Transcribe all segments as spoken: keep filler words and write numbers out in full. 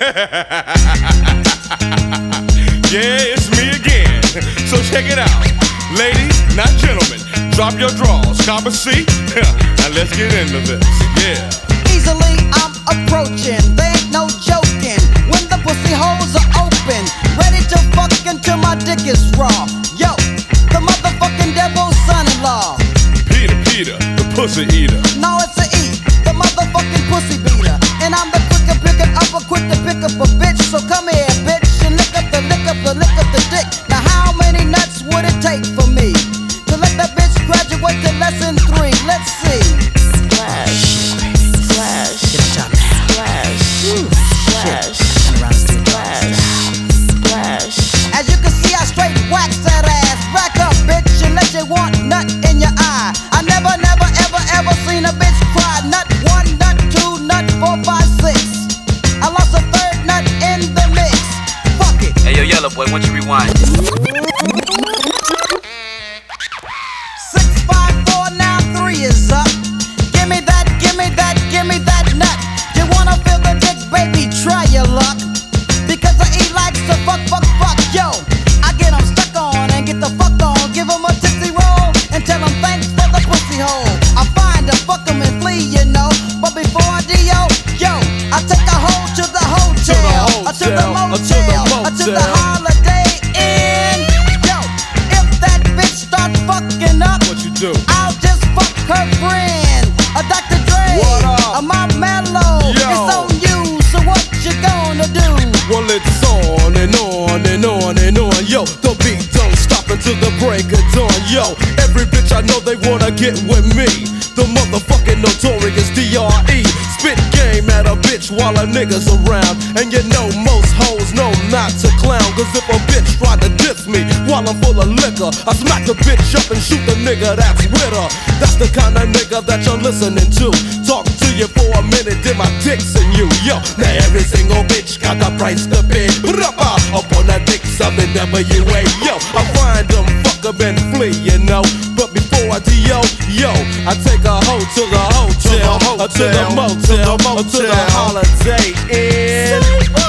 Yeah, it's me again. So check it out. Ladies, not gentlemen, drop your drawers, cop a seat, and let's get into this. Yeah. Easily I'm approaching, there ain't no joking. When the pussy holes are open, ready to fuck until my dick is raw. Yo, the motherfucking devil's son-in-law. Peter, Peter, the pussy eater. No, it's a E, the motherfucking pussy beater. And I'm the quicker picker up, a quick to pick up a bitch. So come here, bitch, and lick up the lick up the lick up the dick. Now how many nuts would it take for me to let that bitch graduate to lesson three? Let's see. Splash, splash, splash, splash, splash, splash. As you can see, I straight wax that ass. Back up, bitch, unless you want nut in your eye. I never, never, ever, ever seen a bitch cry. Nut one, nut two, nut four, five, six. I lost a third nut in the mix. Fuck it. Hey yo, Yellow Boy, why don't you rewind? Six, five, four, now three is up. Give me that, give me that, give me that nut. You wanna feel the dick, baby? Try your luck. Because I eat like to fuck, fuck, fuck. Yo, I get 'em stuck on and get the fuck on. Give 'em a tipsy roll and tell 'em thanks for the pussy hole. I find 'em, fuck 'em and flee, you know. But before I do, yo, yo, I take a hoe to the hotel, or to the motel, or to the Holiday Inn. Yo, if that bitch starts fucking up, What you do? I'll just fuck her friend. A Doctor Dre, What up? a Mount Mellow. Yo. It's on you, so what you gonna do? Well, it's on and on and on and on. Yo, the beat don't stop until the break of dawn. Yo, every bitch I know they wanna get with me. The motherfucking notorious D R E. Spit game at a bitch while a nigga's around. And you know most hoes know not to clown. Cause if a bitch try to diss me while I'm full of liquor, I smack the bitch up and shoot the nigga that's with her. That's the kind of nigga that you're listening to. Talk to you for a minute, then my dick's in you. Yo, now every single bitch got the price to pay. Up on the dicks of the W A. Yo, I find them, fuck 'em and flee, you know. But before I do, yo, yo, I take a hoe to the hotel, or to the motel, or to the Holiday Inn.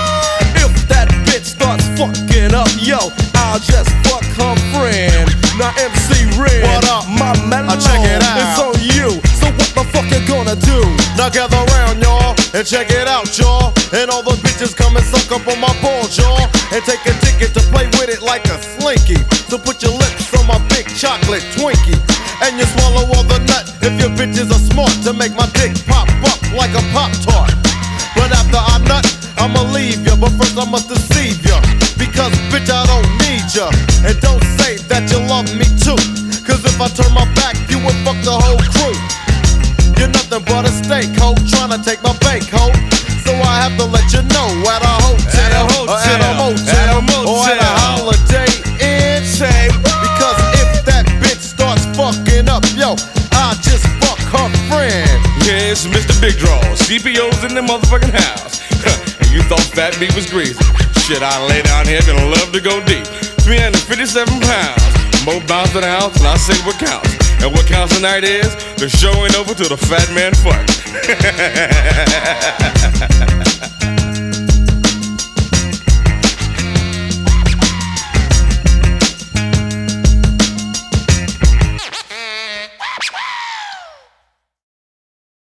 If that bitch starts fucking up, yo, I'll just fuck her friend. Now M C Red, What up? my mellow, Uh, check it out. it's on you. So what the fuck you gonna do? Now gather around, y'all, and check it out, y'all. And all the bitches come and suck up on my balls, y'all. And take a ticket to play with it like a slinky. So put your lips on my big chocolate Twinkie. And you swallow all the nut if your bitches are smart to make my dick pop up like a Pop-Tart. But after I nut, I'ma leave ya. But first I must deceive ya. Because bitch, I don't need ya. And don't say that you love me too. Cause if I turn my back, you would fuck the whole crew. You're nothing but a steak hoe, tryna take my bank hoe. So I have to let you know at a hotel, At a hotel, or at a motel, at a motel. or at a Holiday Inn. Say Because if that bitch starts fucking up, yo, I'll just fuck her friend. yeah, it's Mister Big Draw. C P O's in the motherfucking house. And you thought fat meat was greasy. Shit, I lay down here, gonna love to go deep. three hundred fifty-seven pounds. More bounce than a house, and I say what counts. And what counts tonight is the show ain't over till the fat man fucks.